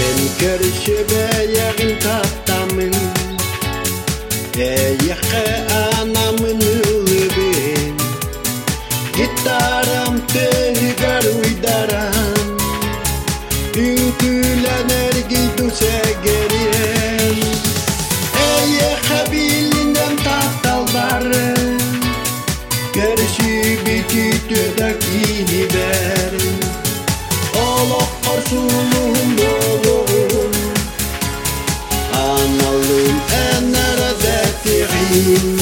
En körşübeyegin tahtamın Eyeke anamın ılbin Gitaram tehgar uydaran Üntülen ergidu segerien Eyeke bilinen tahtal barın Gerşi bititüdeki hiberin Allah arsuluhum doluğum Analım eneradetiğim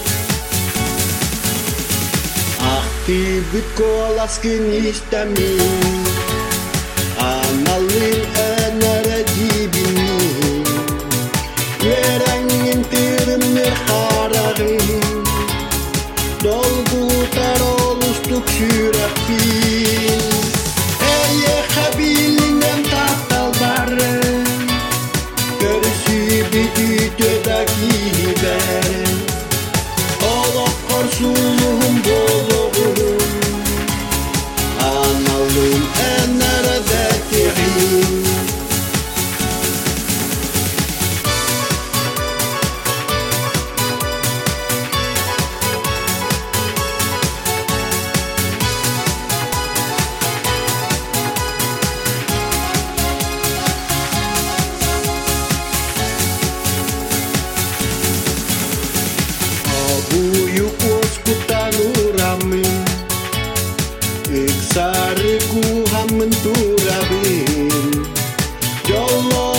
Ahti bütkolaskin istemin Analım eneradibinin Verengin tirimler haragin Dolgu taroluştuk şürekbin Eyeke bilinen tahtal barın Görüşü bititüdeki hiberin Allah korsuluhum doluğum Analım eneradetiğim Buyuk oskutanuramin Iksariku hamen turabin Jolo